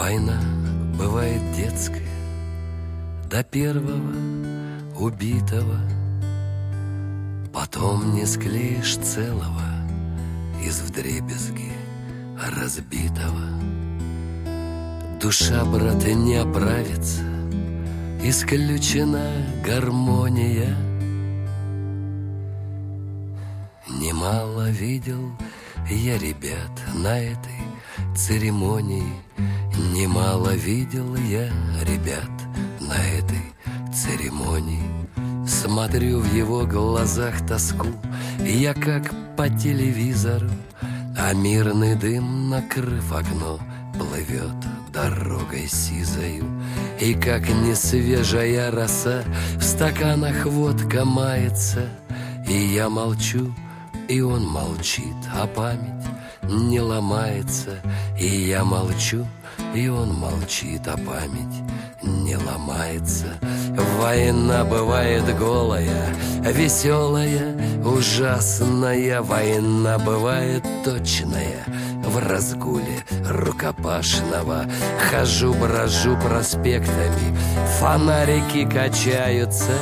Война бывает детская, до первого убитого. Потом не склеишь целого из вдребезги разбитого. Душа, брат, не оправится, исключена гармония. Немало видел я ребят на этой церемонии, немало видел я ребят на этой церемонии. Смотрю в его глазах тоску, я как по телевизору, а мирный дым, накрыв окно, плывет дорогой сизою. И как несвежая роса в стаканах водка мается. И я молчу, и он молчит, а память не ломается. И я молчу, и он молчит, а память не ломается. Война бывает голая, веселая, ужасная. Война бывает точная, в разгуле рукопашного. Хожу, брожу проспектами, фонарики качаются.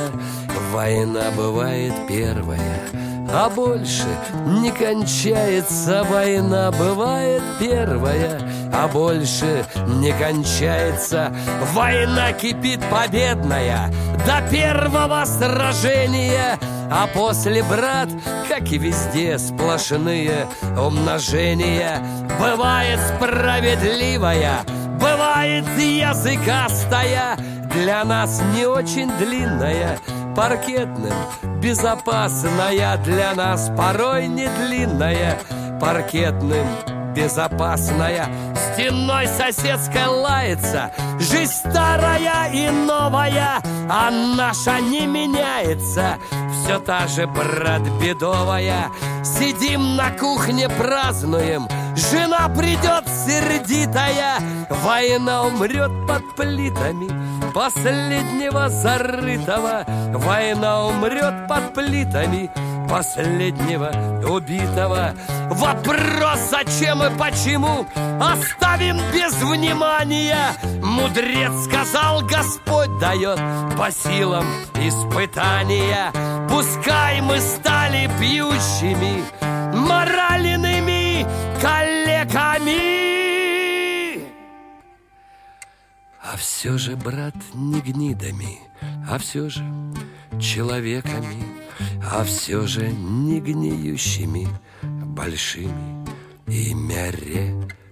Война бывает первая, а больше не кончается. Война бывает первая, а больше не кончается. Война кипит победная до первого сражения, а после, брат, как и везде, сплошные умножения. Бывает справедливая, бывает языкастая, для нас не очень длинная, паркетным безопасная, для нас порой не длинная, паркетным безопасная. Стеной соседской лается жизнь старая и новая, а наша не меняется, все та же, брат, бедовая. Сидим на кухне, празднуем, жена придет сердитая. Война умрет под плитами последнего зарытого. Война умрет под плитами последнего убитого. Вопрос, зачем и почему, оставим без внимания. Мудрец сказал, Господь дает по силам испытания. Пускай мы стали пьющими, моральными калеками, а все же, брат, не гнидами, а все же человеками, а все же не гниющими большими и